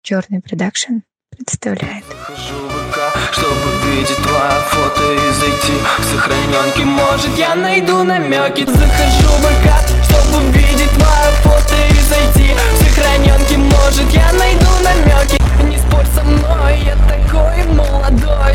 Черный продакшн представляет. Хожу в ВК, чтобы видеть твое фото и зайти в сохраненки. Может, я найду намеки. Захожу в ВК, чтобы видеть твое фото и зайти в сохраненки. Может, я найду намеки. Не спорь со мной, я такой молодой.